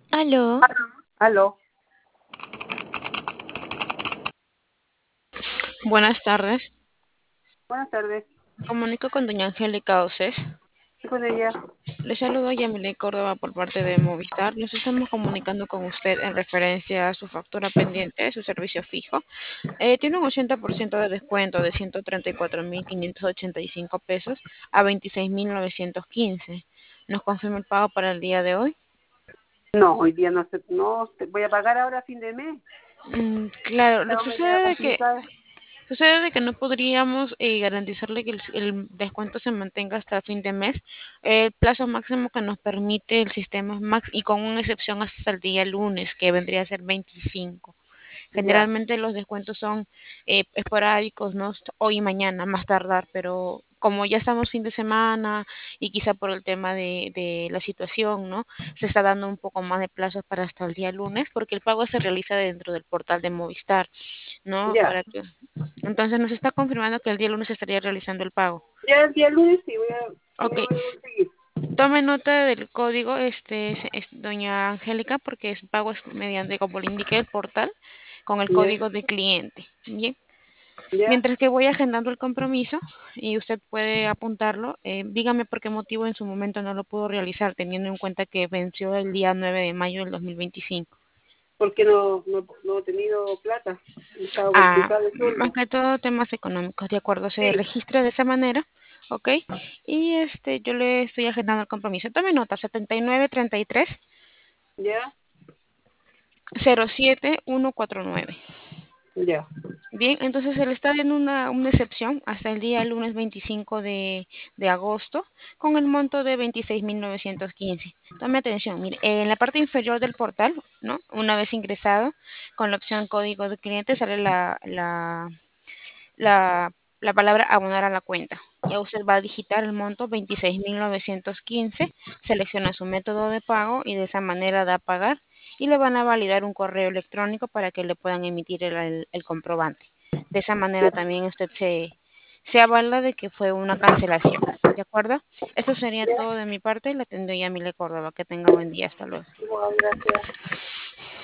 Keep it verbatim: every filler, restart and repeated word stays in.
Aló, Aló, buenas tardes. buenas tardes. Me comunico con doña Angélica Oces. ¿Sí con ella? Le saludo a Yamile Córdoba por parte de Movistar. Nos estamos comunicando con usted en referencia a su factura pendiente de su servicio fijo. Eh, tiene un ochenta por ciento de descuento de ciento treinta y cuatro mil quinientos ochenta y cinco pesos a veintiséis mil novecientos quince. ¿Nos confirma el pago para el día de hoy? No, hoy día no sé, no te voy a pagar ahora a fin de mes. Mm, claro, lo que Estamos media sucede de que complicada. Sucede de que no podríamos eh, garantizarle que el, el descuento se mantenga hasta fin de mes. El plazo máximo que nos permite el sistema es max y con una excepción hasta el día lunes, que vendría a ser veinticinco. Ya, Generalmente los descuentos son eh, esporádicos, ¿no? Hoy y mañana, más tardar, pero como ya estamos fin de semana y quizá por el tema de, de la situación, ¿no? Se está dando un poco más de plazos para hasta el día lunes, porque el pago se realiza dentro del portal de Movistar, ¿no? ya. Para que entonces nos está confirmando que el día lunes estaría realizando el pago. Ya el día lunes sí voy a, sí Ok, lo voy a conseguir. tome nota del código, este, es, es doña Angélica, porque es pago es mediante, como le indique el portal, con el Ya, código de cliente. Bien, ya. mientras que voy agendando el compromiso y usted puede apuntarlo, eh, dígame por qué motivo en su momento no lo pudo realizar, teniendo en cuenta que venció el día nueve de mayo del dos mil veinticinco. Porque no, no, no he tenido plata. He estado Ah, complicado el más sueldo. que todo temas económicos, de acuerdo, se Sí, registra de esa manera, ¿ok? Y este, yo le estoy agendando el compromiso. Tome nota, setenta y nueve treinta y tres ya, cero siete uno cuatro nueve. ya. Bien, entonces se le está dando una, una excepción hasta el día lunes veinticinco de, de agosto con el monto de veintiséis mil novecientos quince. Tome atención, mire, en la parte inferior del portal, ¿no? Una vez ingresado, con la opción código de cliente sale la, la la, la palabra abonar a la cuenta. Ya usted va a digitar el monto veintiséis mil novecientos quince, selecciona su método de pago y de esa manera da a pagar y le van a validar un correo electrónico para que le puedan emitir el, el- el comprobante. De esa manera también usted se, se avala de que fue una cancelación. ¿De acuerdo? Eso sería todo de mi parte. Le atendí a Mile Córdoba. Que tenga buen día. Hasta luego. Igual, gracias.